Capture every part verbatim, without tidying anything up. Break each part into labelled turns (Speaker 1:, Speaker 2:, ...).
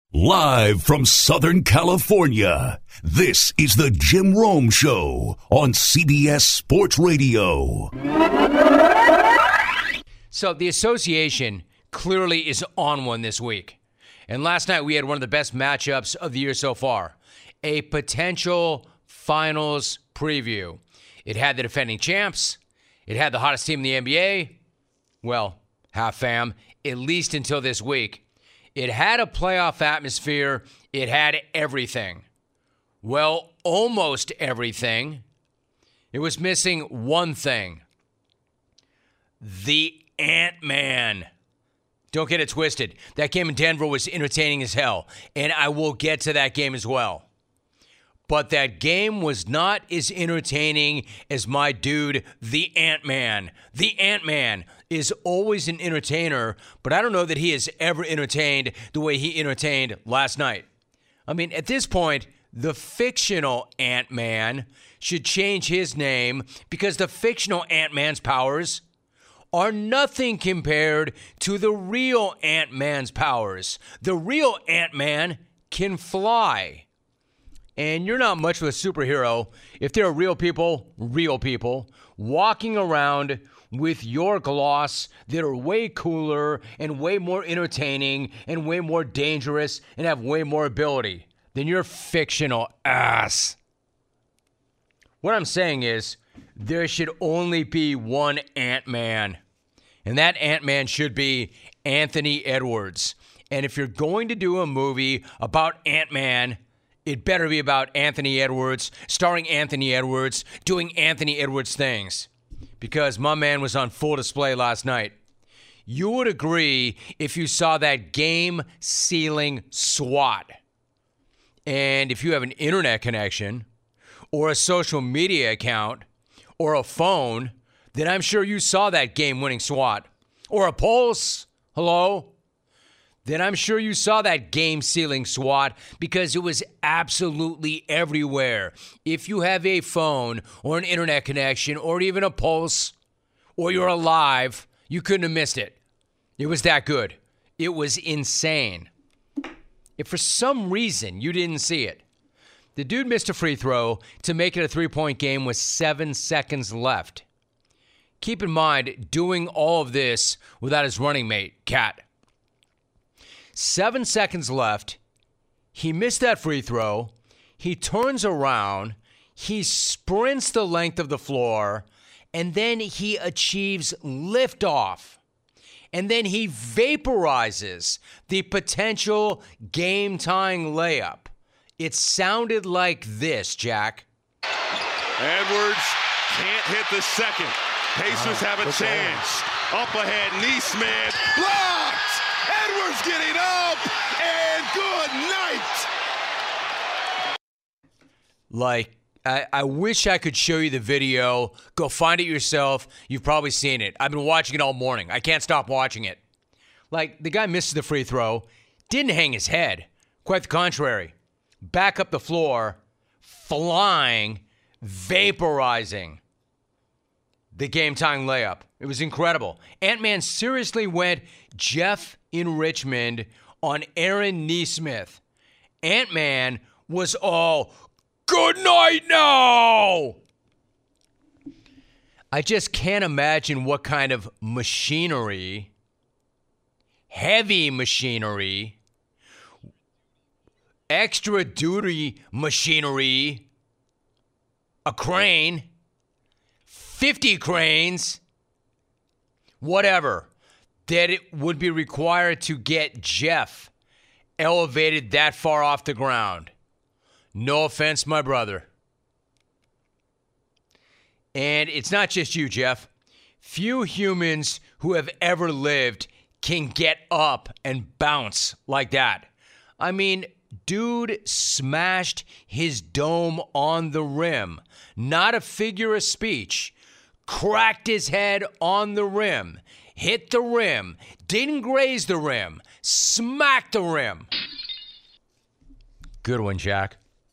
Speaker 1: Live from Southern California, this is the Jim Rome Show on C B S Sports Radio.
Speaker 2: So the association clearly is on one this week. And last night we had one of the best matchups of the year so far. A potential finals preview. It had the defending champs. It had the hottest team in the N B A. Well, half fam, at least until this week. It had a playoff atmosphere. It had everything. Well, almost everything. It was missing one thing. The Ant-Man. Don't get it twisted. That game in Denver was entertaining as hell, and I will get to that game as well. But that game was not as entertaining as my dude, the Ant-Man. The Ant-Man is always an entertainer, but I don't know that he has ever entertained the way he entertained last night. I mean, at this point, the fictional Ant-Man should change his name because the fictional Ant-Man's powers are nothing compared to the real Ant-Man's powers. The real Ant-Man can fly. And you're not much of a superhero if there are real people, real people, walking around with your gloss that are way cooler and way more entertaining and way more dangerous and have way more ability than your fictional ass. What I'm saying is there should only be one Ant-Man, and that Ant-Man should be Anthony Edwards. And if you're going to do a movie about Ant-Man, it better be about Anthony Edwards, starring Anthony Edwards, doing Anthony Edwards things. Because my man was on full display last night. You would agree if you saw that game-sealing SWAT. And if you have an internet connection, or a social media account, or a phone, then I'm sure you saw that game-winning SWAT. Or a pulse. Hello? Then I'm sure you saw that game-sealing SWAT because it was absolutely everywhere. If you have a phone or an internet connection or even a pulse or you're alive, you couldn't have missed it. It was that good. It was insane. If for some reason you didn't see it, the dude missed a free throw to make it a three-point game with seven seconds left. Keep in mind, doing all of this without his running mate, Cat. Seven seconds left. He missed that free throw. He turns around. He sprints the length of the floor. And then he achieves liftoff. And then he vaporizes the potential game-tying layup. It sounded like this, Jack.
Speaker 3: Edwards can't hit the second. Pacers have a chance. Up ahead, Neesmith. Blocked! Edwards getting up, and good night.
Speaker 2: Like, I, I wish I could show you the video. Go find it yourself. You've probably seen it. I've been watching it all morning. I can't stop watching it. Like, the guy misses the free throw, didn't hang his head. Quite the contrary. Back up the floor, flying, vaporizing the game-tying layup. It was incredible. Ant-Man seriously went Jeff in Richmond on Aaron Neesmith. Ant-Man was all, good night now! I just can't imagine what kind of machinery, heavy machinery, extra duty machinery, a crane, fifty cranes, whatever, that it would be required to get Jeff elevated that far off the ground. No offense, my brother. And it's not just you, Jeff. Few humans who have ever lived can get up and bounce like that. I mean, dude smashed his dome on the rim. Not a figure of speech. Cracked his head on the rim. Hit the rim. Didn't graze the rim. Smacked the rim. Good one, Jack.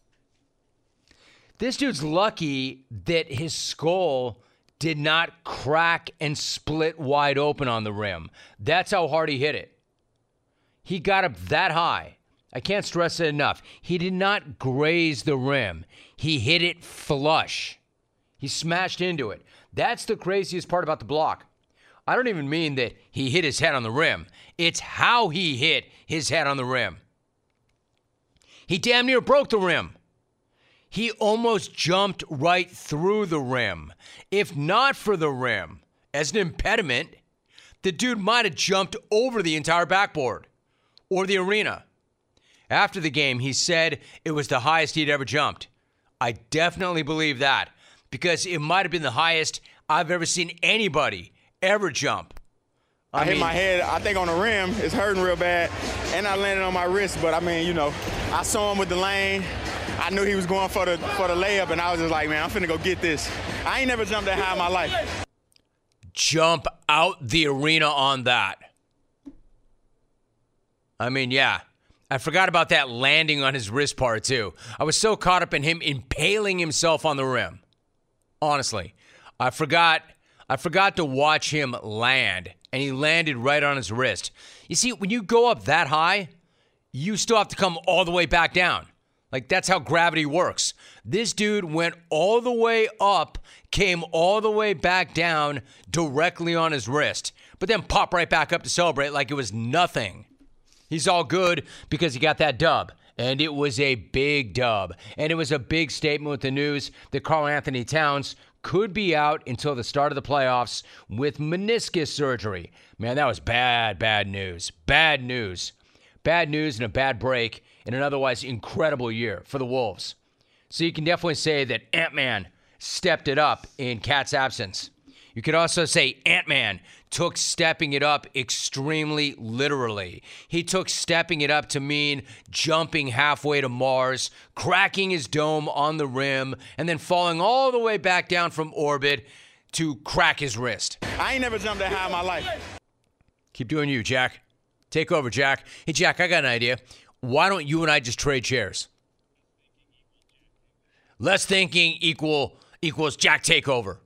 Speaker 2: This dude's lucky that his skull did not crack and split wide open on the rim. That's how hard he hit it. He got up that high. I can't stress it enough. He did not graze the rim. He hit it flush. He smashed into it. That's the craziest part about the block. I don't even mean that he hit his head on the rim. It's how he hit his head on the rim. He damn near broke the rim. He almost jumped right through the rim. If not for the rim as an impediment, the dude might have jumped over the entire backboard or the arena. After the game, he said it was the highest he'd ever jumped. I definitely believe that because it might have been the highest I've ever seen anybody ever jump.
Speaker 4: I, I hit mean, my head, I think, on the rim. It's hurting real bad. And I landed on my wrist. But, I mean, you know, I saw him with the lane. I knew he was going for the for the layup, and I was just like, man, I'm finna go get this. I ain't never jumped that high in my life.
Speaker 2: Jump out the arena on that. I mean, yeah. I forgot about that landing on his wrist part, too. I was so caught up in him impaling himself on the rim. Honestly. I forgot... I forgot to watch him land, and he landed right on his wrist. You see, when you go up that high, you still have to come all the way back down. Like, that's how gravity works. This dude went all the way up, came all the way back down directly on his wrist, but then popped right back up to celebrate like it was nothing. He's all good because he got that dub. And it was a big dub. And it was a big statement with the news that Karl-Anthony Towns could be out until the start of the playoffs with meniscus surgery. Man, that was bad, bad news. Bad news. Bad news and a bad break in an otherwise incredible year for the Wolves. So you can definitely say that Ant-Man stepped it up in Cat's absence. You could also say Ant-Man took stepping it up extremely literally. He took stepping it up to mean jumping halfway to Mars, cracking his dome on the rim, and then falling all the way back down from orbit to crack his wrist.
Speaker 4: I ain't never jumped that high in my life.
Speaker 2: Keep doing you, Jack. Take over, Jack. Hey, Jack, I got an idea. Why don't you and I just trade chairs? Less thinking equal equals Jack takeover.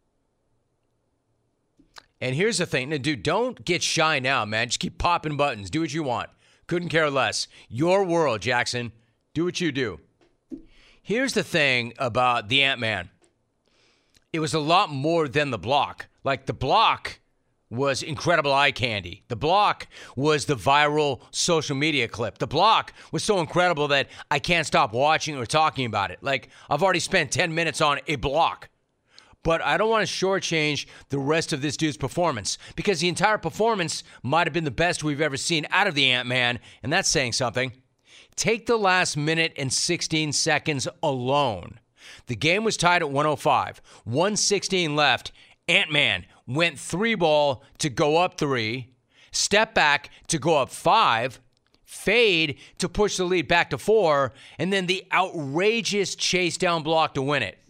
Speaker 2: And here's the thing. Now, dude, don't get shy now, man. Just keep popping buttons. Do what you want. Couldn't care less. Your world, Jackson. Do what you do. Here's the thing about the Ant-Man. It was a lot more than the block. Like, the block was incredible eye candy. The block was the viral social media clip. The block was so incredible that I can't stop watching or talking about it. Like, I've already spent ten minutes on a block. But I don't want to shortchange the rest of this dude's performance because the entire performance might have been the best we've ever seen out of the Ant-Man, and that's saying something. Take the last minute and sixteen seconds alone. The game was tied at one oh five. one sixteen left. Ant-Man went three ball to go up three, step back to go up five, fade to push the lead back to four, and then the outrageous chase down block to win it.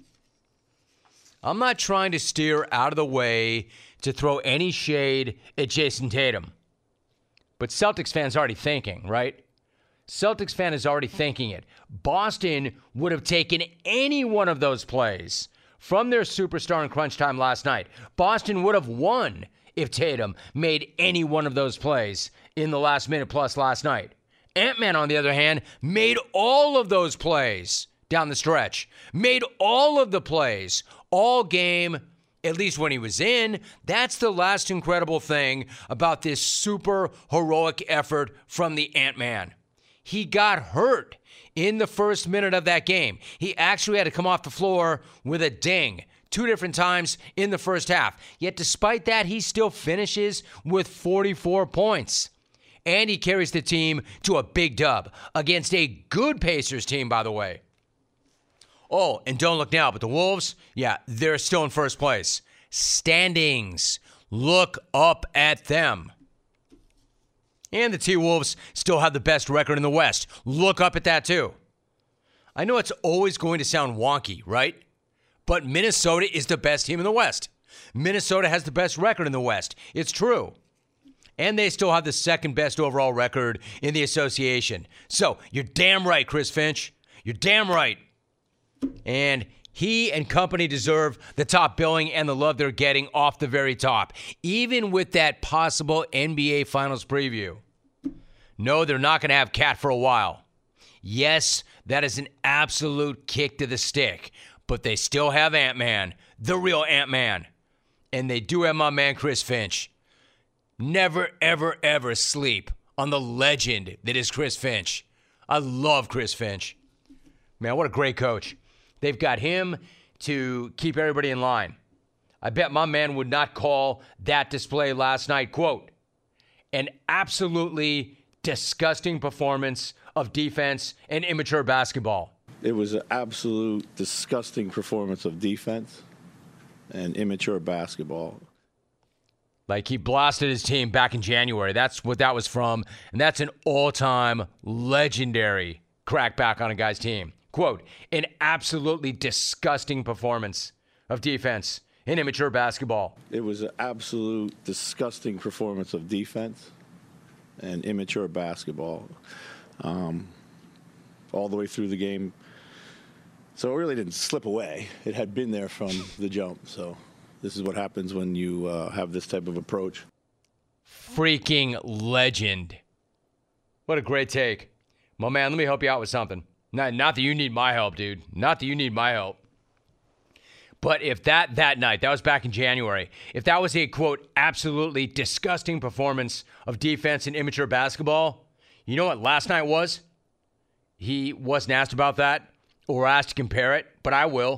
Speaker 2: I'm not trying to steer out of the way to throw any shade at Jason Tatum. But Celtics fans are already thinking, right? Celtics fan is already thinking it. Boston would have taken any one of those plays from their superstar in crunch time last night. Boston would have won if Tatum made any one of those plays in the last minute plus last night. Ant-Man, on the other hand, made all of those plays down the stretch. Made all of the plays all game, at least when he was in. That's the last incredible thing about this super heroic effort from the Ant-Man. He got hurt in the first minute of that game. He actually had to come off the floor with a ding two different times in the first half. Yet despite that, he still finishes with forty-four points. And he carries the team to a big dub against a good Pacers team, by the way. Oh, and don't look now, but the Wolves, yeah, they're still in first place. Standings. Look up at them. And the T-Wolves still have the best record in the West. Look up at that, too. I know it's always going to sound wonky, right? But Minnesota is the best team in the West. Minnesota has the best record in the West. It's true. And they still have the second best overall record in the association. So, you're damn right, Chris Finch. You're damn right. And he and company deserve the top billing and the love they're getting off the very top, even with that possible N B A Finals preview. No, they're not going to have Cat for a while. Yes, that is an absolute kick to the stick, but they still have Ant-Man, the real Ant-Man. And they do have my man Chris Finch. Never, ever, ever sleep on the legend that is Chris Finch. I love Chris Finch. Man, what a great coach. They've got him to keep everybody in line. I bet my man would not call that display last night, quote, an absolutely disgusting performance of defense and immature basketball.
Speaker 5: It was an absolute disgusting performance of defense and immature basketball.
Speaker 2: Like he blasted his team back in January. That's what that was from. And that's an all-time legendary crackback on a guy's team. Quote, an absolutely disgusting performance of defense in immature basketball.
Speaker 5: It was an absolute disgusting performance of defense and immature basketball um, all the way through the game. So it really didn't slip away. It had been there from the jump. So this is what happens when you uh, have this type of approach.
Speaker 2: Freaking legend. What a great take. My man, let me help you out with something. Not, not that you need my help, dude. Not that you need my help. But if that, that night, that was back in January, if that was a, quote, absolutely disgusting performance of defense in immature basketball, you know what last night was? He wasn't asked about that or asked to compare it, but I will.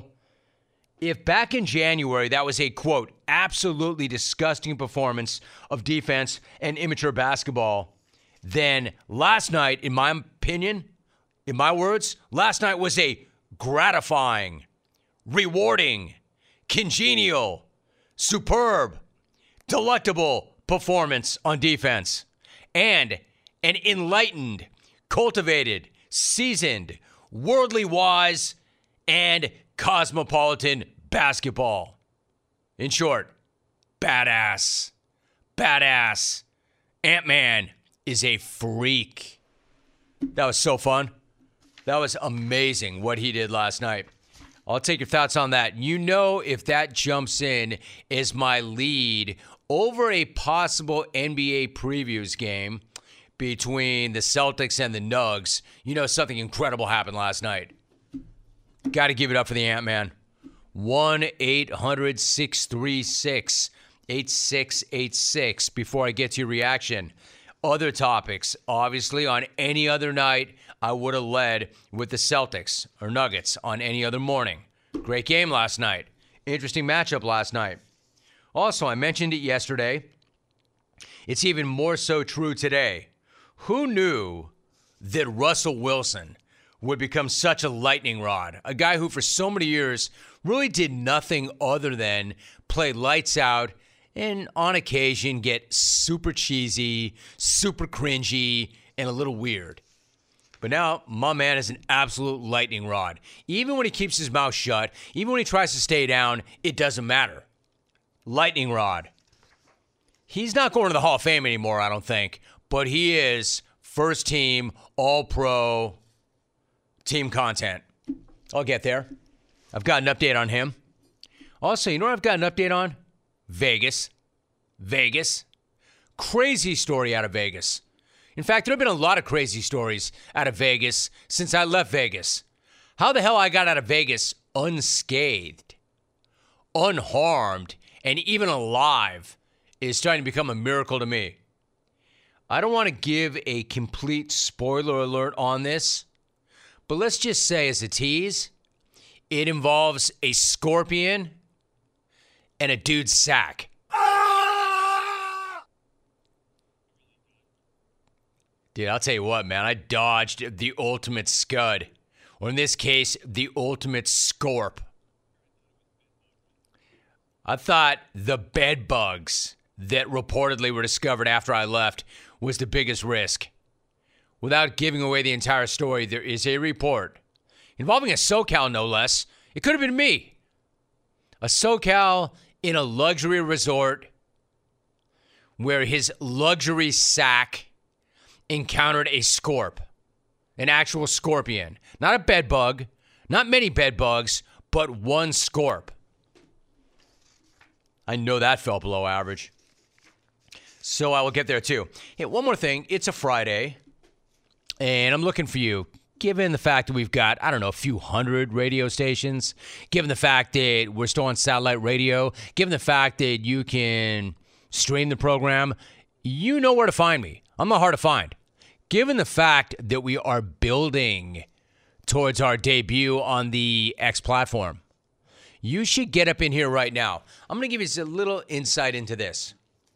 Speaker 2: If back in January that was a, quote, absolutely disgusting performance of defense and immature basketball, then last night, in my opinion, in my words, last night was a gratifying, rewarding, congenial, superb, delectable performance on defense. And an enlightened, cultivated, seasoned, worldly wise, and cosmopolitan basketball. In short, badass. Badass. Ant-Man is a freak. That was so fun. That was amazing what he did last night. I'll take your thoughts on that. You know, if that jumps in as my lead over a possible N B A previews game between the Celtics and the Nugs, you know something incredible happened last night. Got to give it up for the Ant-Man. one eight hundred six three six eight six eight six before I get to your reaction. Other topics, obviously, on any other night, I would have led with the Celtics or Nuggets on any other morning. Great game last night. Interesting matchup last night. Also, I mentioned it yesterday. It's even more so true today. Who knew that Russell Wilson would become such a lightning rod? A guy who for so many years really did nothing other than play lights out and on occasion get super cheesy, super cringy, and a little weird. But now, my man is an absolute lightning rod. Even when he keeps his mouth shut, even when he tries to stay down, it doesn't matter. Lightning rod. He's not going to the Hall of Fame anymore, I don't think, but he is first team, all-pro, team content. I'll get there. I've got an update on him. Also, you know what I've got an update on? Vegas. Vegas. Crazy story out of Vegas. In fact, there have been a lot of crazy stories out of Vegas since I left Vegas. How the hell I got out of Vegas unscathed, unharmed, and even alive is starting to become a miracle to me. I don't want to give a complete spoiler alert on this, but let's just say as a tease, it involves a scorpion and a dude's sack. Dude, I'll tell you what, man. I dodged the ultimate scud. Or in this case, the ultimate scorp. I thought the bed bugs that reportedly were discovered after I left was the biggest risk. Without giving away the entire story, there is a report involving a SoCal, no less. It could have been me. A SoCal in a luxury resort where his luxury sack encountered a scorp, an actual scorpion. Not a bed bug, not many bed bugs, but one scorp. I know that felt below average. So I will get there too. Hey, one more thing. It's a Friday. And I'm looking for you, given the fact that we've got, I don't know, a few hundred radio stations, given the fact that we're still on satellite radio, given the fact that you can stream the program, you know where to find me. I'm not hard to find. Given the fact that we are building towards our debut on the X platform, you should get up in here right now. I'm going to give you a little insight into this.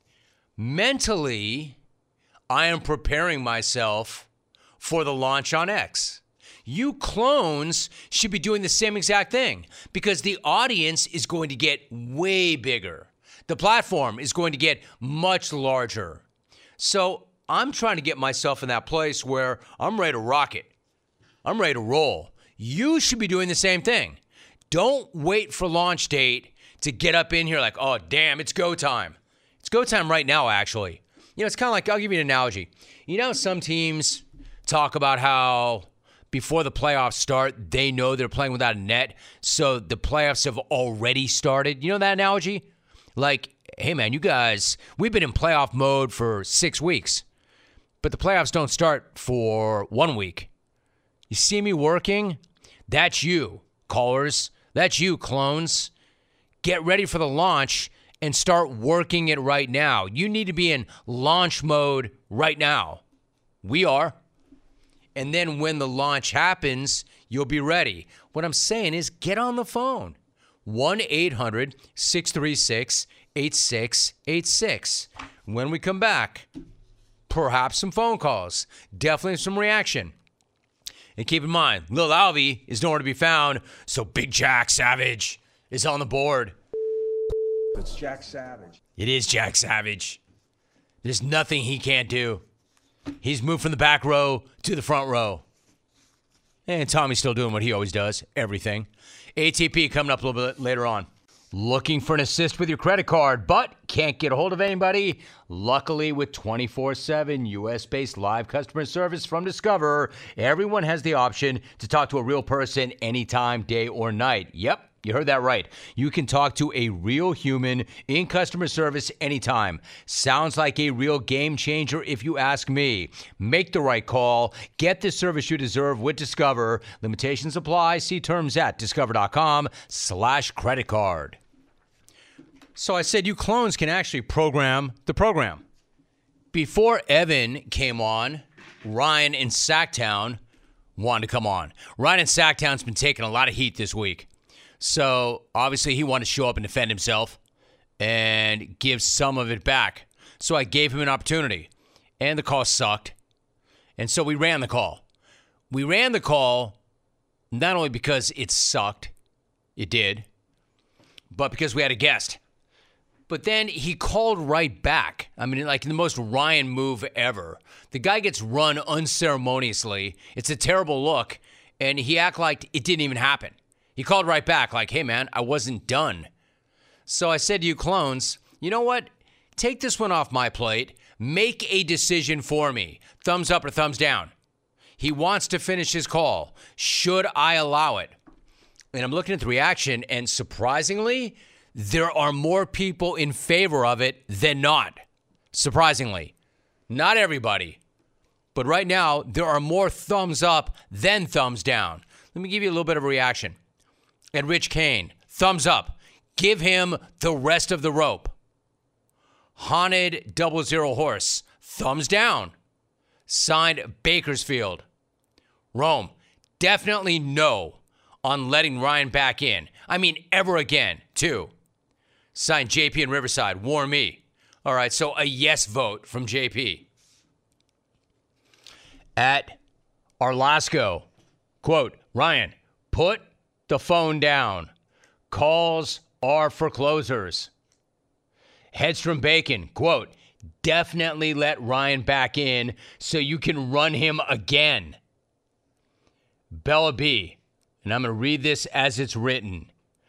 Speaker 2: Mentally, I am preparing myself for the launch on X. You clones should be doing the same exact thing because the audience is going to get way bigger. The platform is going to get much larger. So I'm trying to get myself in that place where I'm ready to rock it. I'm ready to roll. You should be doing the same thing. Don't wait for launch date to get up in here like, oh, damn, it's go time. It's go time right now, actually. You know, it's kind of like, I'll give you an analogy. You know, some teams talk about how before the playoffs start, they know they're playing without a net, so the playoffs have already started. You know that analogy? Like, hey, man, you guys, we've been in playoff mode for six weeks, but the playoffs don't start for one week. You see me working? That's you, callers. That's you, clones. Get ready for the launch and start working it right now. You need to be in launch mode right now. We are. And then when the launch happens, you'll be ready. What I'm saying is get on the phone. one eight hundred six three six eight six eight six. When we come back, perhaps some phone calls. Definitely some reaction. And keep in mind, Lil Alvy is nowhere to be found, so Big Jack Savage is on the board.
Speaker 6: It's Jack Savage.
Speaker 2: It is Jack Savage. There's nothing he can't do. He's moved from the back row to the front row. And Tommy's still doing what he always does, everything. A T P coming up a little bit later on. Looking for an assist with your credit card, but can't get a hold of anybody? Luckily, with twenty-four seven U S-based live customer service from Discover, everyone has the option to talk to a real person anytime, day or night. Yep. You heard that right. You can talk to a real human in customer service anytime. Sounds like a real game changer if you ask me. Make the right call. Get the service you deserve with Discover. Limitations apply. See terms at discover.com slash credit card. So I said you clones can actually program the program. Before Evan came on, Ryan in Sacktown wanted to come on. Ryan in Sacktown's been taking a lot of heat this week. So, obviously, he wanted to show up and defend himself and give some of it back. So, I gave him an opportunity. And the call sucked. And so, we ran the call. We ran the call not only because it sucked, it did, but because we had a guest. But then he called right back. I mean, like the most Ryan move ever. The guy gets run unceremoniously. It's a terrible look. And he acted like it didn't even happen. He called right back like, hey, man, I wasn't done. So I said to you clones, you know what? Take this one off my plate. Make a decision for me. Thumbs up or thumbs down. He wants to finish his call. Should I allow it? And I'm looking at the reaction, and surprisingly, there are more people in favor of it than not. Surprisingly. Not everybody. But right now, there are more thumbs up than thumbs down. Let me give you a little bit of a reaction. And Rich Kane, thumbs up. Give him the rest of the rope. Haunted Double Zero Horse, thumbs down. Signed Bakersfield. Rome, definitely no on letting Ryan back in. I mean, ever again, too. Signed J P in Riverside, war me. All right, so a yes vote from J P. At Arlasco, quote, Ryan, put the phone down. Calls are for closers. Headstrom Bacon, quote, definitely let Ryan back in so you can run him again. Bella B, and I'm going to read this as it's written.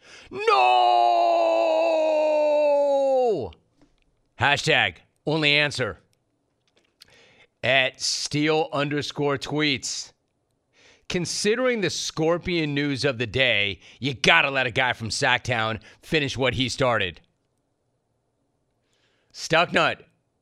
Speaker 2: No! Hashtag only answer. At Steele underscore tweets. Considering the Scorpion news of the day, you gotta let a guy from Sacktown finish what he started. Stucknut.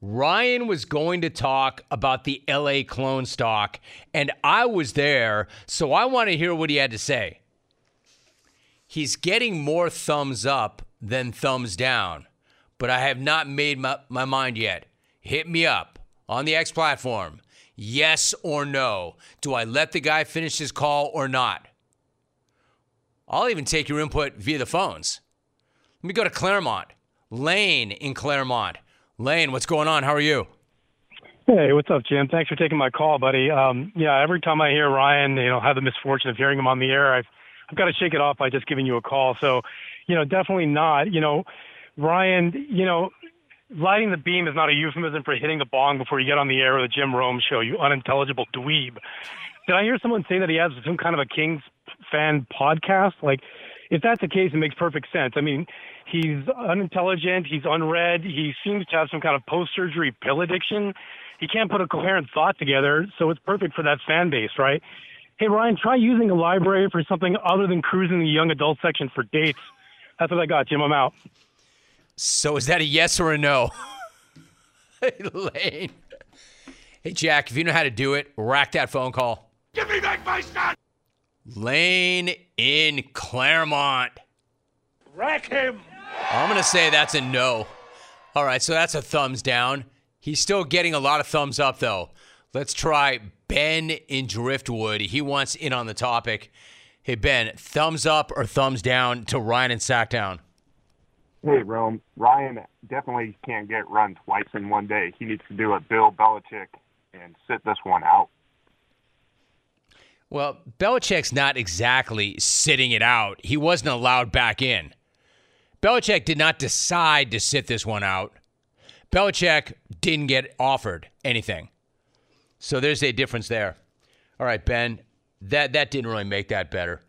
Speaker 2: Ryan was going to talk about the L A clone stock, and I was there, so I want to hear what he had to say. He's getting more thumbs up than thumbs down, but I have not made my, my mind yet. Hit me up on the X platform. Yes or no? Do I let the guy finish his call or not? I'll even take your input via the phones. Let me go to Claremont. Lane in Claremont. Lane, what's going on? How are you?
Speaker 7: Hey, what's up, Jim? Thanks for taking my call, buddy. Um, yeah, every time I hear Ryan, you know, have the misfortune of hearing him on the air, I've I've got to shake it off by just giving you a call. So, you know, definitely not. You know, Ryan, you know, lighting the beam is not a euphemism for hitting the bong before you get on the air of the Jim Rome show, you unintelligible dweeb. Did I hear someone say that he has some kind of a Kings fan podcast? Like, if that's the case, it makes perfect sense. I mean, he's unintelligent, he's unread, he seems to have some kind of post-surgery pill addiction. He can't put a coherent thought together, so it's perfect for that fan base, right? Hey, Ryan, try using a library for something other than cruising the young adult section for dates. That's what I got, Jim. I'm out.
Speaker 2: So is that a yes or a no? Hey, Lane. Hey, Jack, if you know how to do it, rack that phone call.
Speaker 3: Give me back my son!
Speaker 2: Lane in Claremont.
Speaker 3: Rack him!
Speaker 2: I'm going to say that's a no. All right, so that's a thumbs down. He's still getting a lot of thumbs up, though. Let's try Ben in Driftwood. He wants in on the topic. Hey, Ben, thumbs up or thumbs down to Ryan in Sacktown?
Speaker 8: Hey, Rome. Ryan definitely can't get run twice in one day. He needs to do a Bill Belichick and sit this one out.
Speaker 2: Well, Belichick's not exactly sitting it out. He wasn't allowed back in. Belichick did not decide to sit this one out. Belichick didn't get offered anything. So there's a difference there. All right, Ben, that, that didn't really make that better.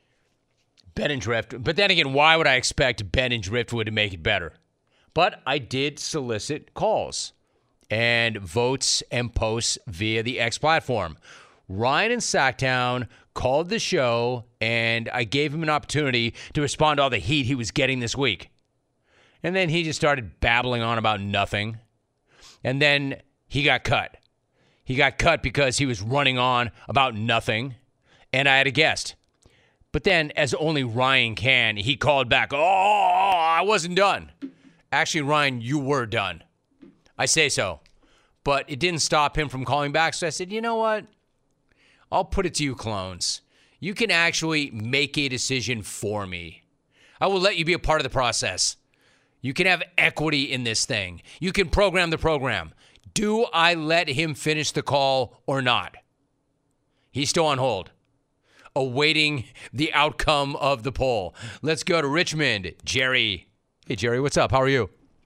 Speaker 2: Ben and Driftwood. But then again, why would I expect Ben and Driftwood to make it better? But I did solicit calls and votes and posts via the X platform. Ryan in Sacktown called the show, and I gave him an opportunity to respond to all the heat he was getting this week. And then he just started babbling on about nothing. And then he got cut. He got cut because he was running on about nothing, and I had a guest. But then, as only Ryan can, he called back, oh, I wasn't done. Actually, Ryan, you were done. I say so. But it didn't stop him from calling back, so I said, you know what? I'll put it to you, clones. You can actually make a decision for me. I will let you be a part of the process. You can have equity in this thing. You can program the program. Do I let him finish the call or not? He's still on hold, awaiting the outcome of the poll. Let's go to Richmond. Jerry. Hey, Jerry, what's up? How are you?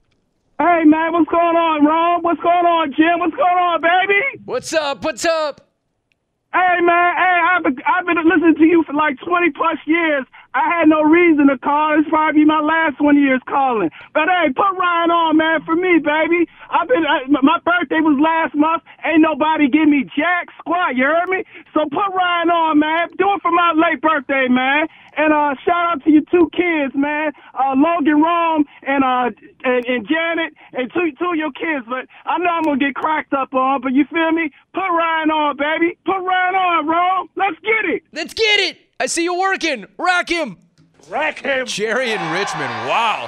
Speaker 9: Hey, man, what's going on, Ron? What's going on, Jim? What's going on, baby?
Speaker 2: What's up? What's up?
Speaker 9: Hey, man, hey, I've been, I've been listening to you for like twenty plus years. I had no reason to call. It's probably my last one years calling. But, hey, put Ryan on, man, for me, baby. I've been, uh, my birthday was last month. Ain't nobody give me jack squat, you heard me? So put Ryan on, man. Do it for my late birthday, man. And uh, shout out to your two kids, man, uh, Logan Rome and, uh, and and Janet, and two, two of your kids. But I know I'm going to get cracked up on, but you feel me? Put Ryan on, baby. Put Ryan on, Rome. Let's get it.
Speaker 2: Let's get it. I see you working. Rack him.
Speaker 3: Rack him.
Speaker 2: Jerry in Richmond. Wow.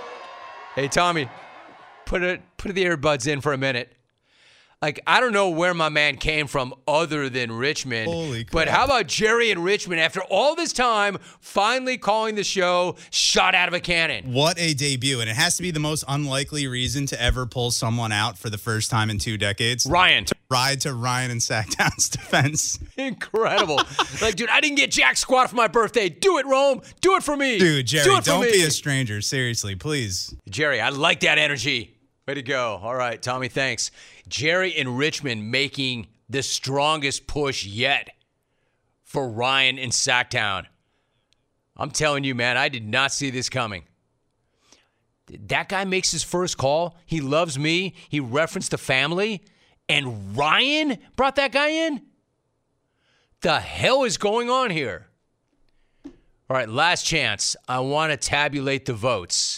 Speaker 2: Hey, Tommy, put it put the earbuds in for a minute. Like, I don't know where my man came from other than Richmond.
Speaker 10: Holy crap.
Speaker 2: But how about Jerry in Richmond, after all this time, finally calling the show shot out of a cannon?
Speaker 10: What a debut. And it has to be the most unlikely reason to ever pull someone out for the first time in two decades.
Speaker 2: Ryan.
Speaker 10: To ride to Ryan and Sacktown's defense.
Speaker 2: Incredible. Like, dude, I didn't get jack squat for my birthday. Do it, Rome. Do it for me.
Speaker 10: Dude, Jerry,
Speaker 2: Do it for
Speaker 10: don't
Speaker 2: me.
Speaker 10: be a stranger. Seriously, please.
Speaker 2: Jerry, I like that energy. Way to go. All right, Tommy, thanks. Jerry in Richmond making the strongest push yet for Ryan in Sacktown. I'm telling you, man, I did not see this coming. That guy makes his first call. He loves me. He referenced the family. And Ryan brought that guy in? The hell is going on here? All right, last chance. I want to tabulate the votes.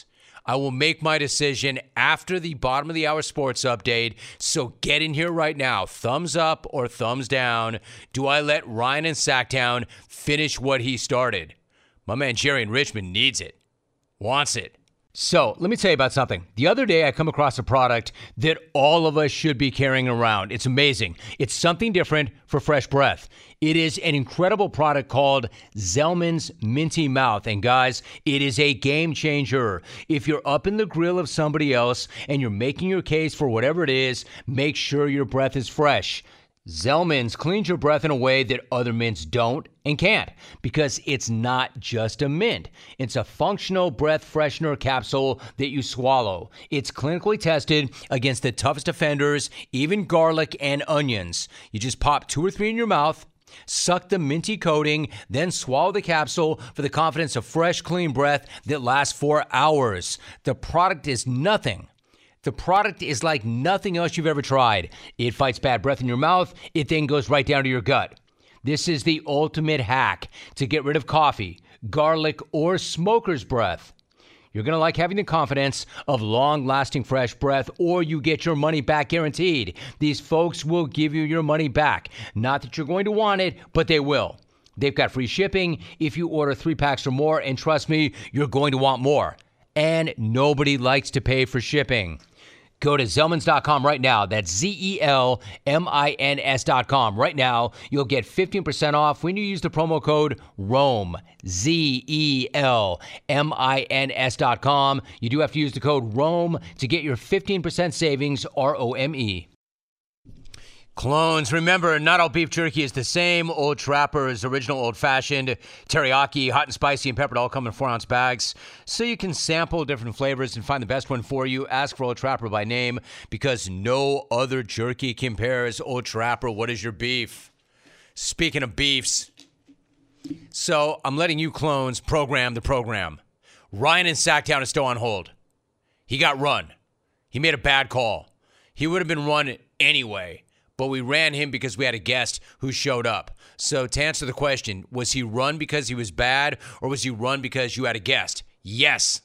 Speaker 2: I will make my decision after the bottom of the hour sports update. So get in here right now. Thumbs up or thumbs down. Do I let Ryan in Sacktown finish what he started? My man Jerry in Richmond needs it, wants it. So let me tell you about something. The other day I come across a product that all of us should be carrying around. It's amazing. It's something different for fresh breath. It is an incredible product called Zellman's Minty Mouth. And guys, it is a game changer. If you're up in the grill of somebody else and you're making your case for whatever it is, make sure your breath is fresh. Zellman's cleans your breath in a way that other mints don't and can't, because it's not just a mint. It's a functional breath freshener capsule that you swallow. It's clinically tested against the toughest offenders, even garlic and onions. You just pop two or three in your mouth, suck the minty coating, then swallow the capsule for the confidence of fresh, clean breath that lasts for hours. The product is nothing. The product is like nothing else you've ever tried. It fights bad breath in your mouth. It then goes right down to your gut. This is the ultimate hack to get rid of coffee, garlic, or smoker's breath. You're going to like having the confidence of long-lasting fresh breath, or you get your money back guaranteed. These folks will give you your money back. Not that you're going to want it, but they will. They've got free shipping if you order three packs or more, and trust me, you're going to want more. And nobody likes to pay for shipping. Go to Zellmans dot com right now. That's Z E L M I N S dot com. Right now, you'll get fifteen percent off when you use the promo code ROME. Z E L M I N S dot com. You do have to use the code ROME to get your fifteen percent savings, R O M E. Clones, remember, not all beef jerky is the same. Old Trapper's original old-fashioned, teriyaki, hot and spicy, and peppered all come in four-ounce bags. So you can sample different flavors and find the best one for you. Ask for Old Trapper by name, because no other jerky compares. Old Trapper, what is your beef? Speaking of beefs, so I'm letting you clones program the program. Ryan in Sacktown is still on hold. He got run. He made a bad call. He would have been run anyway. But we ran him because we had a guest who showed up. So to answer the question, was he run because he was bad, or was he run because you had a guest? Yes.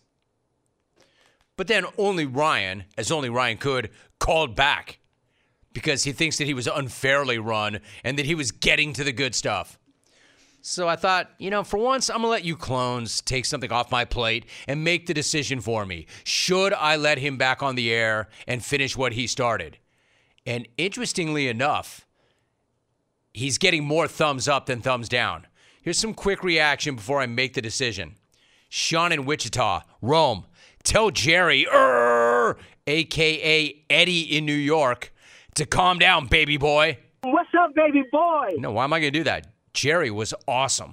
Speaker 2: But then only Ryan, as only Ryan could, called back because he thinks that he was unfairly run and that he was getting to the good stuff. So I thought, you know, for once, I'm going to let you clones take something off my plate and make the decision for me. Should I let him back on the air and finish what he started? And interestingly enough, he's getting more thumbs up than thumbs down. Here's some quick reaction before I make the decision. Sean in Wichita, Rome, tell Jerry, er, a k a. Eddie in New York, to calm down, baby boy.
Speaker 11: What's up, baby boy?
Speaker 2: No, why am I going to do that? Jerry was awesome.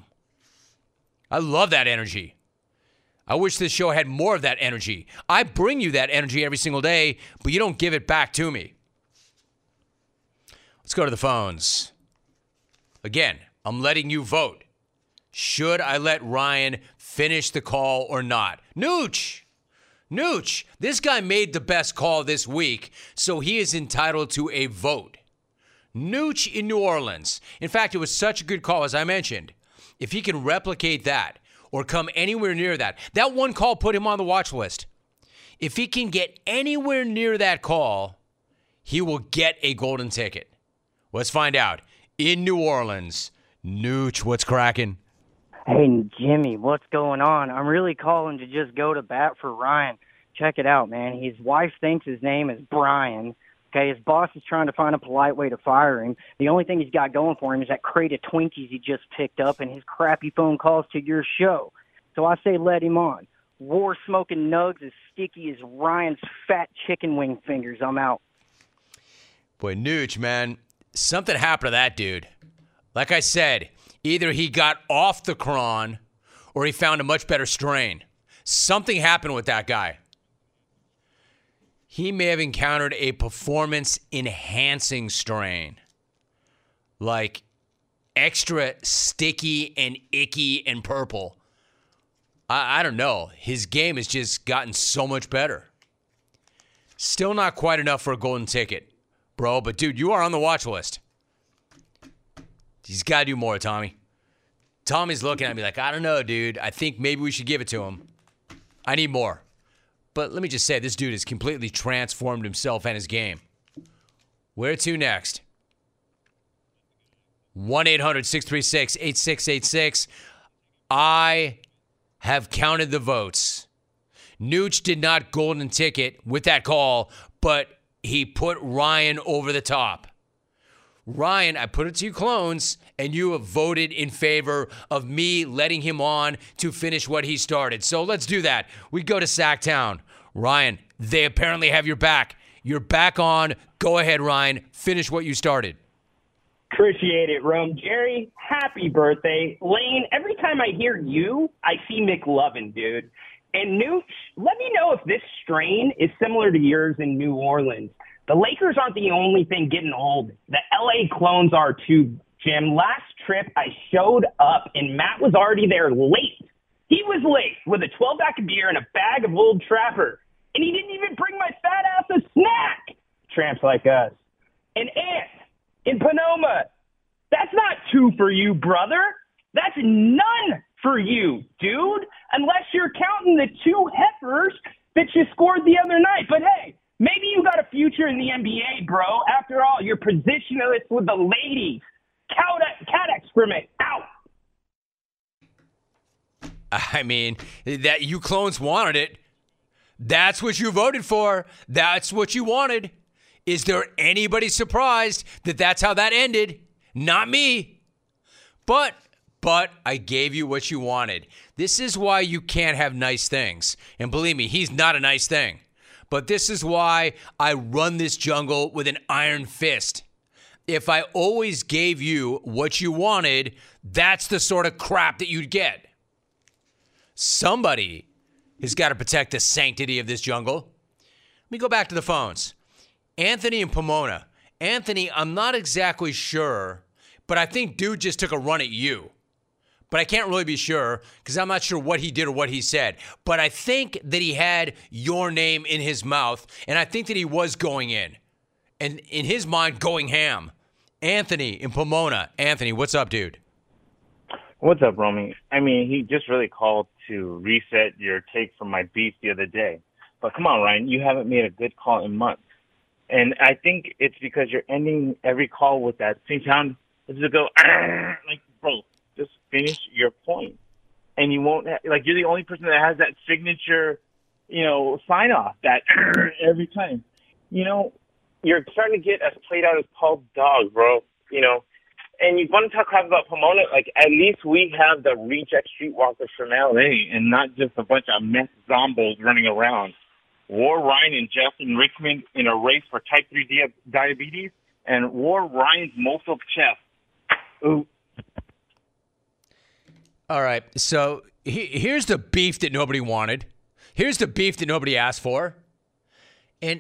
Speaker 2: I love that energy. I wish this show had more of that energy. I bring you that energy every single day, but you don't give it back to me. Let's go to the phones. Again, I'm letting you vote. Should I let Ryan finish the call or not? Nooch! Nooch! This guy made the best call this week, so he is entitled to a vote. Nooch in New Orleans. In fact, it was such a good call, as I mentioned. If he can replicate that or come anywhere near that, that one call put him on the watch list. If he can get anywhere near that call, he will get a golden ticket. Let's find out. In New Orleans, Nooch, what's cracking?
Speaker 11: Hey, Jimmy, what's going on? I'm really calling to just go to bat for Ryan. Check it out, man. His wife thinks his name is Brian. Okay, his boss is trying to find a polite way to fire him. The only thing he's got going for him is that crate of Twinkies he just picked up and his crappy phone calls to your show. So I say let him on. War smoking nugs as sticky as Ryan's fat chicken wing fingers. I'm out.
Speaker 2: Boy, Nooch, man. Something happened to that dude. Like I said, either he got off the cron or he found a much better strain. Something happened with that guy. He may have encountered a performance-enhancing strain. Like extra sticky and icky and purple. I, I don't know. His game has just gotten so much better. Still not quite enough for a golden ticket. Bro, but dude, you are on the watch list. He's got to do more, Tommy. Tommy's looking at me like, I don't know, dude. I think maybe we should give it to him. I need more. But let me just say, this dude has completely transformed himself and his game. Where to next? one eight hundred six three six eight six eight six. I have counted the votes. Nooch did not golden ticket with that call, but he put Ryan over the top. Ryan, I put it to you, clones, and you have voted in favor of me letting him on to finish what he started. So let's do that. We go to Sacktown. Ryan, they apparently have your back. You're back on. Go ahead, Ryan. Finish what you started.
Speaker 12: Appreciate it, Rome. Jerry, happy birthday. Lane, every time I hear you, I see McLovin, dude. And Nooch, let me know if this strain is similar to yours in New Orleans. The Lakers aren't the only thing getting old. The L A clones are too, Jim. Last trip, I showed up, and Matt was already there late. He was late with a twelve-pack of beer and a bag of Old Trapper. And he didn't even bring my fat ass a snack. Tramps like us. And Ant in Panoma, that's not two for you, brother. That's none for you, dude, unless you're counting the two heifers that you scored the other night. But hey, maybe you got a future in the N B A, bro. After all, you're positionalist with the ladies. Cat, cat excrement, out.
Speaker 2: I mean, that you clones wanted it. That's what you voted for. That's what you wanted. Is there anybody surprised that that's how that ended? Not me. But, but I gave you what you wanted. This is why you can't have nice things. And believe me, he's not a nice thing. But this is why I run this jungle with an iron fist. If I always gave you what you wanted, that's the sort of crap that you'd get. Somebody has got to protect the sanctity of this jungle. Let me go back to the phones. Anthony and Pomona. Anthony, I'm not exactly sure, but I think dude just took a run at you. But I can't really be sure because I'm not sure what he did or what he said. But I think that he had your name in his mouth, and I think that he was going in. And in his mind, going ham. Anthony in Pomona. Anthony, what's up, dude?
Speaker 13: What's up, Romy? I mean, he just really called to reset your take from my beef the other day. But come on, Ryan, you haven't made a good call in months. And I think it's because you're ending every call with that same sound. It's to go, like, bro, just finish your point. And you won't, ha- like, you're the only person that has that signature, you know, sign off that every time. You know, you're starting to get as played out as Paul Dog, bro, you know. And you want to talk crap about Pomona, like, at least we have the reject streetwalkers from L A and not just a bunch of meth zombos running around. War Ryan and Justin Rickman in a race for type three di- diabetes, and War Ryan's muscle chest. Ooh.
Speaker 2: All right, so he, here's the beef that nobody wanted. Here's the beef that nobody asked for. And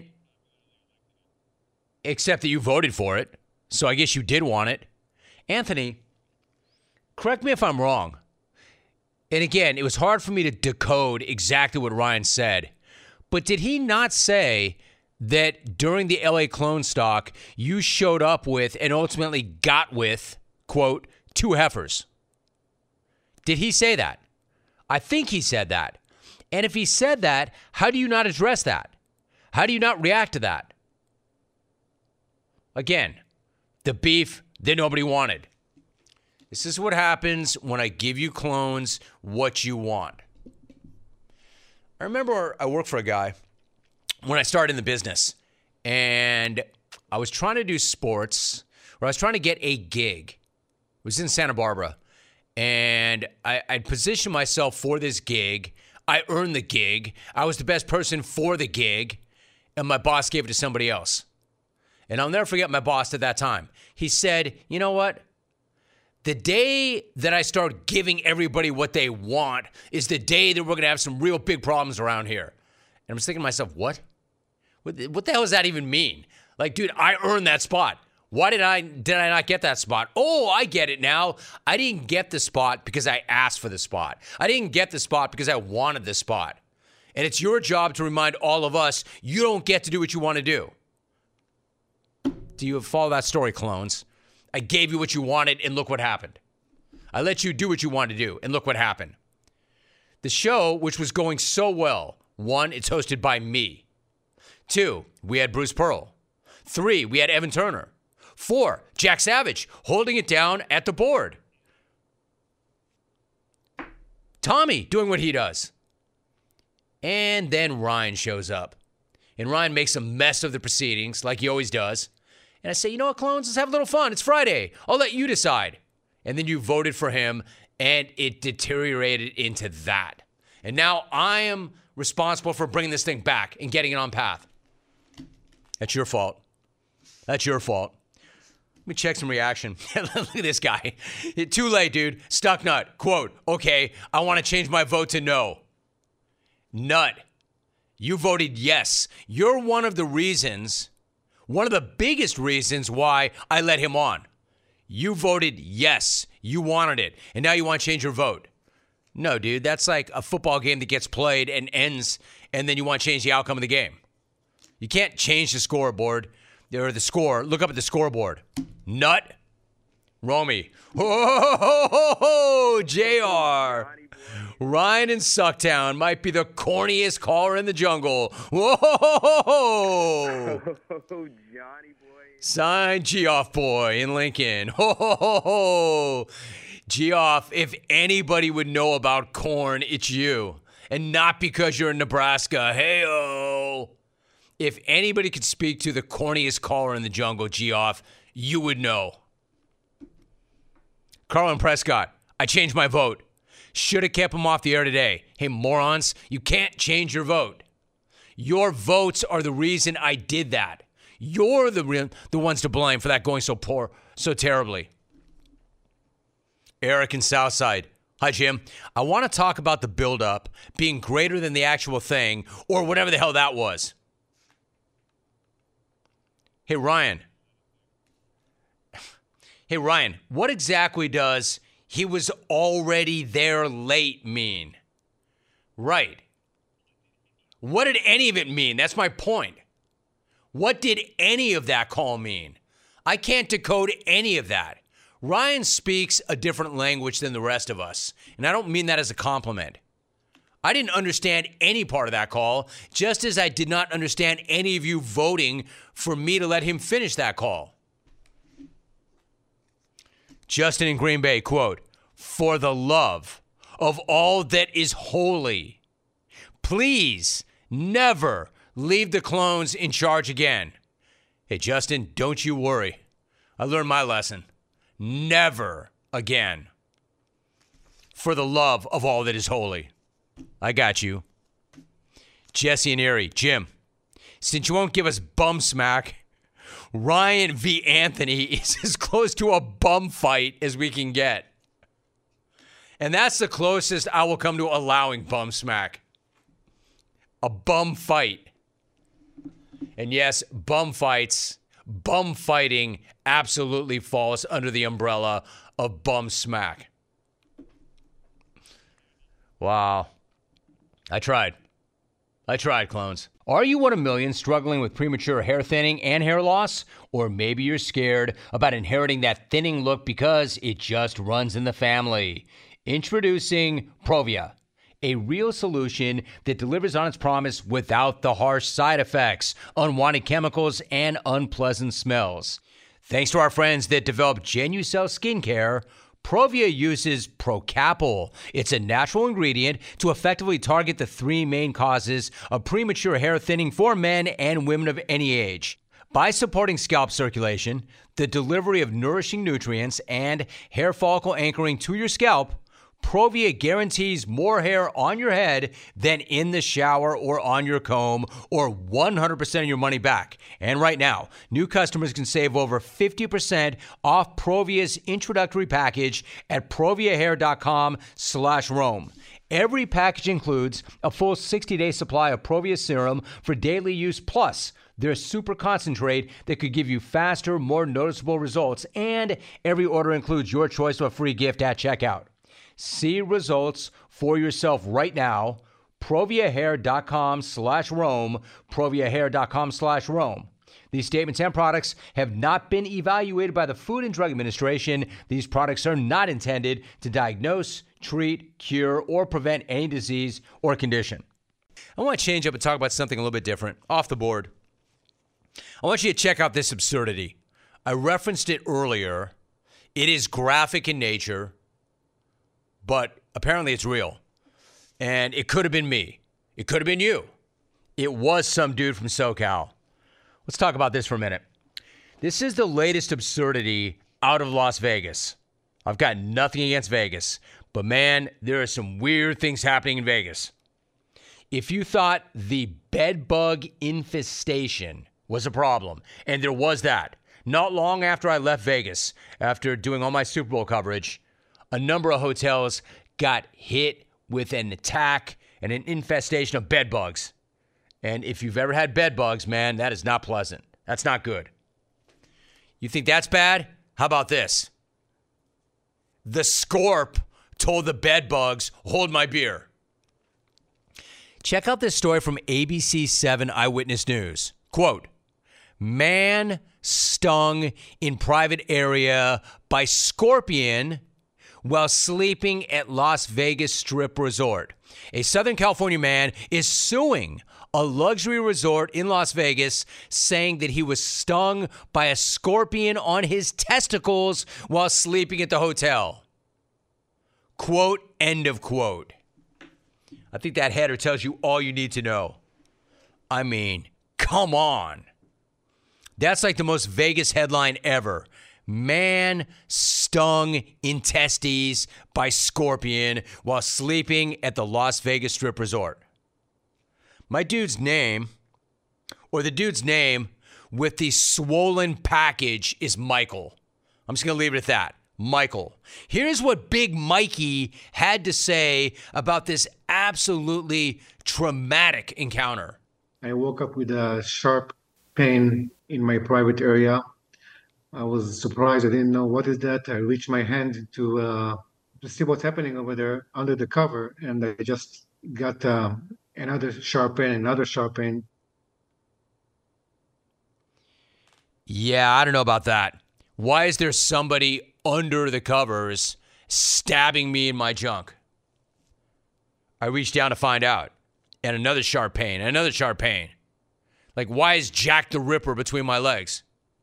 Speaker 2: except that you voted for it, so I guess you did want it. Anthony, correct me if I'm wrong. And again, it was hard for me to decode exactly what Ryan said. But did he not say that during the L A Clone Stock, you showed up with and ultimately got with, quote, two heifers? Did he say that? I think he said that. And if he said that, how do you not address that? How do you not react to that? Again, the beef that nobody wanted. This is what happens when I give you clones what you want. I remember I worked for a guy when I started in the business, and I was trying to do sports, or I was trying to get a gig. It was in Santa Barbara, and I, I'd positioned myself for this gig. I earned the gig. I was the best person for the gig, and my boss gave it to somebody else. And I'll never forget my boss at that time. He said, you know what? The day that I start giving everybody what they want is the day that we're going to have some real big problems around here. And I was thinking to myself, what? What the, what the hell does that even mean? Like, dude, I earned that spot. Why did I did I not get that spot? Oh, I get it now. I didn't get the spot because I asked for the spot. I didn't get the spot because I wanted the spot. And it's your job to remind all of us, you don't get to do what you want to do. Do you follow that story, clones? I gave you what you wanted, and look what happened. I let you do what you wanted to do, and look what happened. The show, which was going so well, One, it's hosted by me. Two, we had Bruce Pearl. Three, we had Evan Turner. Four, Jack Savage holding it down at the board. Tommy doing what he does. And then Ryan shows up. And Ryan makes a mess of the proceedings like he always does. And I say, you know what, clones? Let's have a little fun. It's Friday. I'll let you decide. And then you voted for him, and it deteriorated into that. And now I am responsible for bringing this thing back and getting it on path. That's your fault. That's your fault. Let me check some reaction. Look at this guy. Too late, dude. Stuck nut. Quote, okay, I want to change my vote to no. Nut. You voted yes. You're one of the reasons, one of the biggest reasons why I let him on. You voted yes. You wanted it. And now you want to change your vote. No, dude, that's like a football game that gets played and ends, and then you want to change the outcome of the game. You can't change the scoreboard or the score. Look up at the scoreboard. Nut. Romy. Oh, J R. Ryan in Sucktown might be the corniest caller in the jungle. Whoa.
Speaker 14: Oh, Johnny boy.
Speaker 2: Sign Geoff boy in Lincoln. Ho, ho, ho, ho. Geoff, if anybody would know about corn, it's you. And not because you're in Nebraska. Hey-o. If anybody could speak to the corniest caller in the jungle, Geoff, you would know. Carlin Prescott, I changed my vote. Should have kept him off the air today. Hey, morons, you can't change your vote. Your votes are the reason I did that. You're the re- the ones to blame for that going so poor, so terribly. Eric in Southside. Hi, Jim. I want to talk about the buildup being greater than the actual thing, or whatever the hell that was. Hey, Ryan. Hey, Ryan, what exactly does he was already there late mean? Right. What did any of it mean? That's my point. What did any of that call mean? I can't decode any of that. Ryan speaks a different language than the rest of us, and I don't mean that as a compliment. I didn't understand any part of that call, just as I did not understand any of you voting for me to let him finish that call. Justin in Green Bay, quote, for the love of all that is holy, please never leave the clones in charge again. Hey, Justin, don't you worry. I learned my lesson. Never again. For the love of all that is holy. I got you. Jesse and Erie, Jim, since you won't give us bum smack, Ryan v. Anthony is as close to a bum fight as we can get. And that's the closest I will come to allowing bum smack. A bum fight. And yes, bum fights, bum fighting absolutely falls under the umbrella of bum smack. Wow. I tried. I tried, clones. Are you one of millions struggling with premature hair thinning and hair loss? Or maybe you're scared about inheriting that thinning look because it just runs in the family. Introducing Provia, a real solution that delivers on its promise without the harsh side effects, unwanted chemicals, and unpleasant smells. Thanks to our friends that developed Genucel Skincare, Provia uses Procapil. It's a natural ingredient to effectively target the three main causes of premature hair thinning for men and women of any age. By supporting scalp circulation, the delivery of nourishing nutrients, and hair follicle anchoring to your scalp, Provia guarantees more hair on your head than in the shower or on your comb, or one hundred percent of your money back. And right now, new customers can save over fifty percent off Provia's introductory package at proviahair.com slash Rome. Every package includes a full sixty-day supply of Provia serum for daily use, plus their super concentrate that could give you faster, more noticeable results. And every order includes your choice of a free gift at checkout. See results for yourself right now. Proviahair.com slash Rome. Proviahair.com slash Rome. These statements and products have not been evaluated by the Food and Drug Administration. These products are not intended to diagnose, treat, cure, or prevent any disease or condition. I want to change up and talk about something a little bit different, off the board. I want you to check out this absurdity. I referenced it earlier. It is graphic in nature, but apparently it's real. And it could have been me. It could have been you. It was some dude from SoCal. Let's talk about this for a minute. This is the latest absurdity out of Las Vegas. I've got nothing against Vegas, but man, there are some weird things happening in Vegas. If you thought the bed bug infestation was a problem, and there was that, not long after I left Vegas, after doing all my Super Bowl coverage, a number of hotels got hit with an attack and an infestation of bed bugs. And if you've ever had bed bugs, man, that is not pleasant. That's not good. You think that's bad? How about this? The Scorp told the bed bugs, hold my beer. Check out this story from A B C seven Eyewitness News. Quote, man stung in private area by scorpion while sleeping at Las Vegas Strip Resort. A Southern California man is suing a luxury resort in Las Vegas, saying that he was stung by a scorpion on his testicles while sleeping at the hotel. Quote, end of quote. I think that header tells you all you need to know. I mean, come on. That's like the most Vegas headline ever. Man stung in testes by scorpion while sleeping at the Las Vegas Strip Resort. My dude's name, or the dude's name with the swollen package, is Michael. I'm just going to leave it at that. Michael. Here's what Big Mikey had to say about this absolutely traumatic encounter.
Speaker 15: I woke up with a sharp pain in my private area. I was surprised. I didn't know what is that. I reached my hand to uh, to see what's happening over there under the cover, and I just got uh, another sharp pain, another sharp pain.
Speaker 2: Yeah, I don't know about that. Why is there somebody under the covers stabbing me in my junk? I reached down to find out. And another sharp pain, and another sharp pain. Like, why is Jack the Ripper between my legs?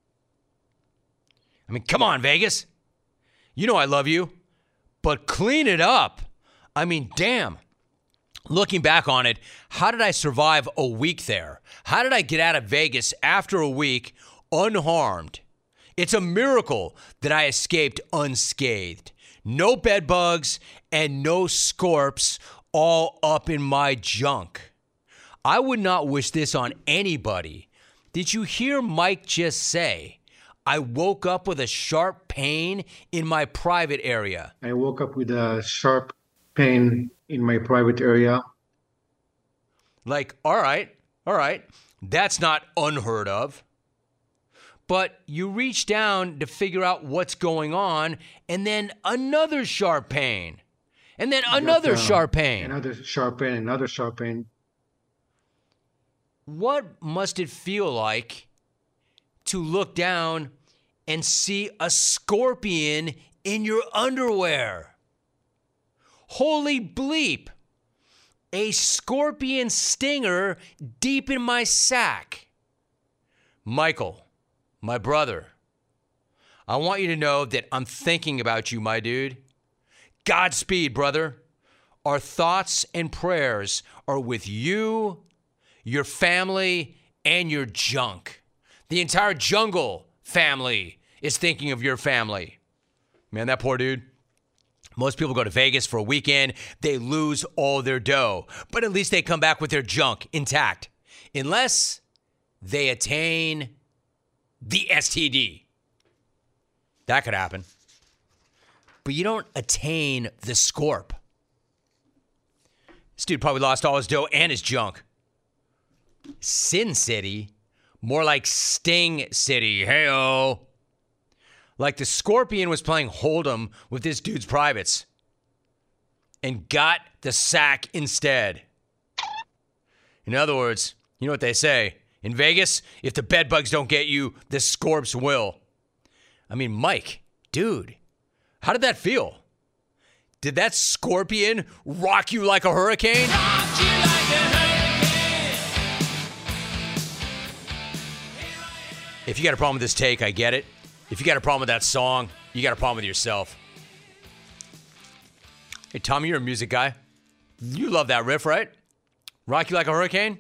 Speaker 2: I mean, come on, Vegas. You know I love you, but clean it up. I mean, damn. Looking back on it, how did I survive a week there? How did I get out of Vegas after a week unharmed? It's a miracle that I escaped unscathed. No bed bugs and no scorps all up in my junk. I would not wish this on anybody. Did you hear Mike just say, I woke up with a sharp pain in my private area?
Speaker 15: I woke up with a sharp pain in my private area.
Speaker 2: Like, all right, all right. That's not unheard of. But you reach down to figure out what's going on, and then another sharp pain. And then another
Speaker 15: got, uh,
Speaker 2: sharp pain.
Speaker 15: Another sharp pain, another sharp pain.
Speaker 2: What must it feel like to look down and see a scorpion in your underwear? Holy bleep. A scorpion stinger deep in my sack. Michael, my brother, I want you to know that I'm thinking about you, my dude. Godspeed, brother. Our thoughts and prayers are with you, your family, and your junk. The entire jungle family is thinking of your family. Man, that poor dude. Most people go to Vegas for a weekend. They lose all their dough. But at least they come back with their junk intact. Unless they attain the S T D. That could happen. But you don't attain the Scorp. This dude probably lost all his dough and his junk. Sin City? More like Sting City. Hey-oh. Like the Scorpion was playing Hold'em with this dude's privates and got the sack instead. In other words, you know what they say. In Vegas, if the bed bugs don't get you, the Scorps will. I mean, Mike, dude, how did that feel? Did that scorpion rock you like a hurricane? Rock you like a hurricane. If you got a problem with this take, I get it. If you got a problem with that song, you got a problem with yourself. Hey, Tommy, you're a music guy. You love that riff, right? Rock You Like a Hurricane?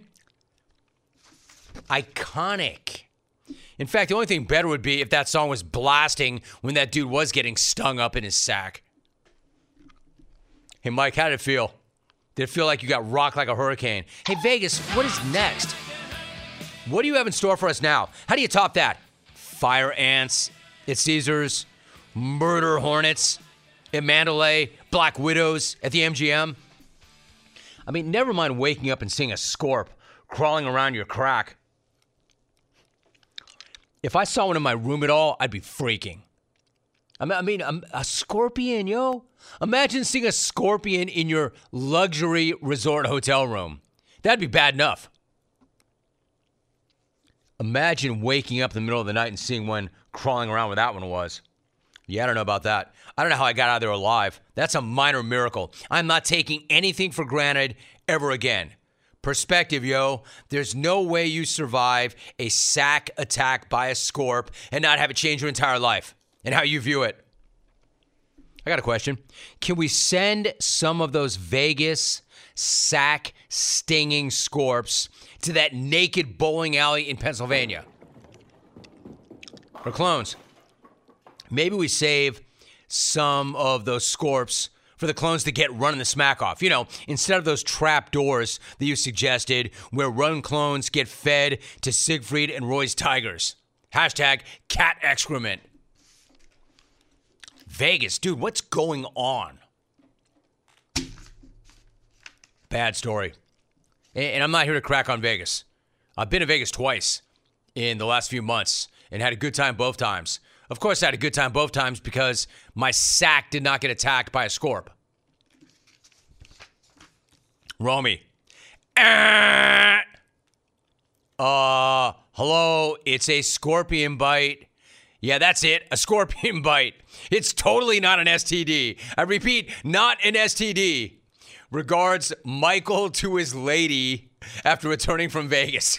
Speaker 2: Iconic. In fact, the only thing better would be if that song was blasting when that dude was getting stung up in his sack. Hey, Mike, how did it feel? Did it feel like you got rocked like a hurricane? Hey, Vegas, what is next? What do you have in store for us now? How do you top that? Fire ants at Caesars, murder hornets at Mandalay, Black Widows at the M G M. I mean, never mind waking up and seeing a scorp crawling around your crack. If I saw one in my room at all, I'd be freaking. I mean, I mean a, a scorpion, yo. Imagine seeing a scorpion in your luxury resort hotel room. That'd be bad enough. Imagine waking up in the middle of the night and seeing one crawling around where that one was. Yeah, I don't know about that. I don't know how I got out of there alive. That's a minor miracle. I'm not taking anything for granted ever again. Perspective, yo. There's no way you survive a sack attack by a scorp and not have it change your entire life and how you view it. I got a question. Can we send some of those Vegas sack stinging scorps to that naked bowling alley in Pennsylvania? Or clones? Maybe we save some of those scorps for the clones to get running the smack off. You know, instead of those trap doors that you suggested where run clones get fed to Siegfried and Roy's tigers. Hashtag cat excrement. Vegas, dude, what's going on? Bad story. And I'm not here to crack on Vegas. I've been to Vegas twice in the last few months and had a good time both times. Of course, I had a good time both times because my sack did not get attacked by a scorp. Romy. Uh, hello, it's a scorpion bite. Yeah, that's it, a scorpion bite. It's totally not an S T D. I repeat, not an S T D. Regards, Michael to his lady after returning from Vegas.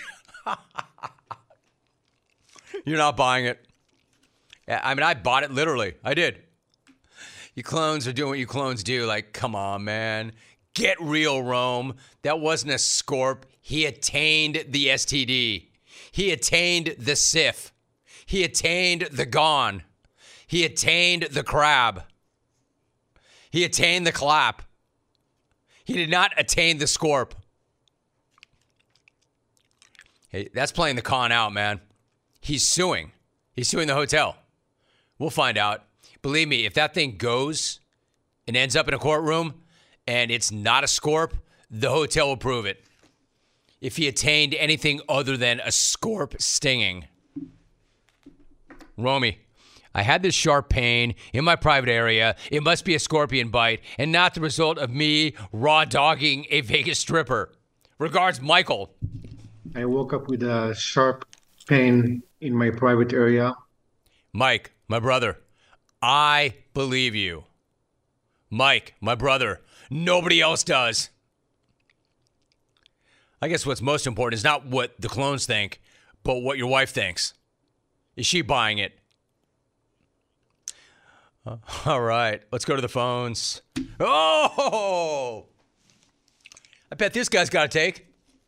Speaker 2: You're not buying it. I mean, I bought it literally. I did. You clones are doing what you clones do. Like, come on, man. Get real, Rome. That wasn't a scorp. He attained the S T D. He attained the sif. He attained the gone. He attained the crab. He attained the clap. He did not attain the scorp. Hey, that's playing the con out, man. He's suing. He's suing the hotel. We'll find out. Believe me, if that thing goes and ends up in a courtroom and it's not a scorp, the hotel will prove it. If he attained anything other than a scorp stinging. Romy, I had this sharp pain in my private area. It must be a scorpion bite and not the result of me raw dogging a Vegas stripper. Regards, Michael.
Speaker 15: I woke up with a sharp pain in my private area.
Speaker 2: Mike, my brother, I believe you. Mike, my brother, nobody else does. I guess what's most important is not what the clones think, but what your wife thinks. Is she buying it? Uh, all right, let's go to the phones. Oh! I bet this guy's got a take.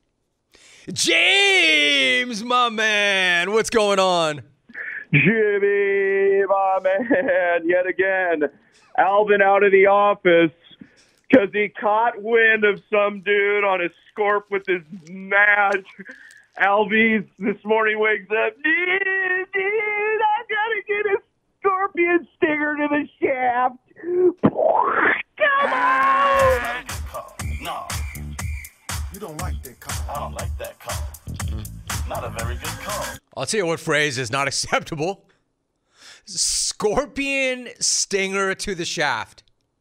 Speaker 2: James, my man, what's going on?
Speaker 16: Jimmy, my man, yet again. Alvin out of the office because he caught wind of some dude on his scorp with his match. Alvy this morning wakes up, dude, dude, I gotta get a scorpion stinger to the shaft. Come on!
Speaker 17: No, you don't like that call. I don't like that call. Not a very good call.
Speaker 2: I'll tell you what phrase is not acceptable. Scorpion stinger to the shaft.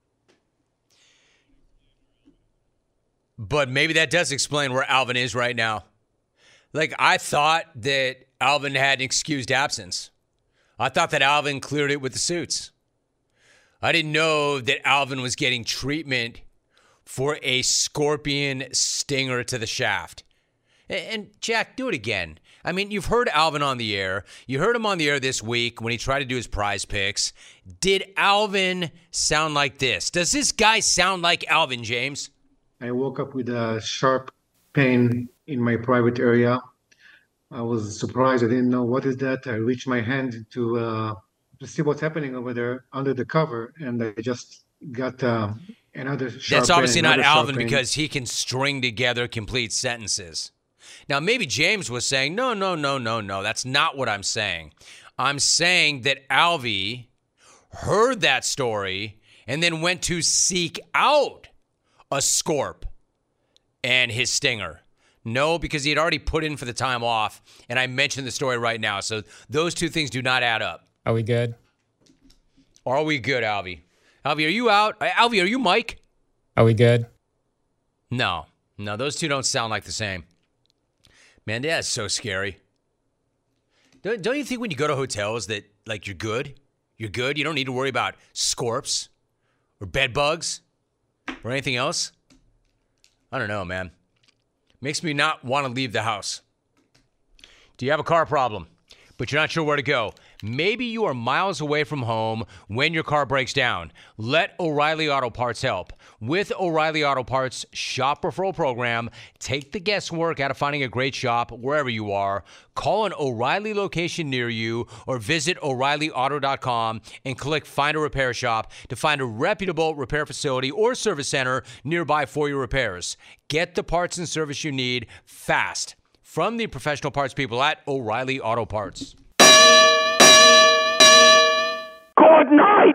Speaker 2: But maybe that does explain where Alvin is right now. Like, I thought that Alvin had an excused absence. I thought that Alvin cleared it with the suits. I didn't know that Alvin was getting treatment for a scorpion stinger to the shaft. And, Jack, do it again. I mean, you've heard Alvin on the air. You heard him on the air this week when he tried to do his prize picks. Did Alvin sound like this? Does this guy sound like Alvin, James?
Speaker 15: I woke up with a sharp pain in my private area. I was surprised. I didn't know what is that. I reached my hand to uh, to see what's happening over there under the cover, and I just got uh, another sharp
Speaker 2: That's obviously
Speaker 15: pain,
Speaker 2: not Alvin
Speaker 15: pain.
Speaker 2: because he can string together complete sentences. Now, maybe James was saying, no, no, no, no, no. That's not what I'm saying. I'm saying that Alvy heard that story and then went to seek out a Scorp and his stinger. No, because he had already put in for the time off, and I mentioned the story right now. So those two things do not add up.
Speaker 18: Are we good?
Speaker 2: Are we good, Alvy? Alvy, are you out? Alvy, are you Mike?
Speaker 18: Are we good?
Speaker 2: No. No, those two don't sound like the same. Man, that's so scary. Don't, don't you think when you go to hotels that, like, you're good? You're good? You don't need to worry about scorps or bed bugs or anything else? I don't know, man. Makes me not want to leave the house. Do you have a car problem, but you're not sure where to go? Maybe you are miles away from home when your car breaks down. Let O'Reilly Auto Parts help. With O'Reilly Auto Parts shop referral program, take the guesswork out of finding a great shop wherever you are. Call an O'Reilly location near you or visit O'Reilly Auto dot com and click Find a Repair Shop to find a reputable repair facility or service center nearby for your repairs. Get the parts and service you need fast from the professional parts people at O'Reilly Auto Parts.
Speaker 9: Good night,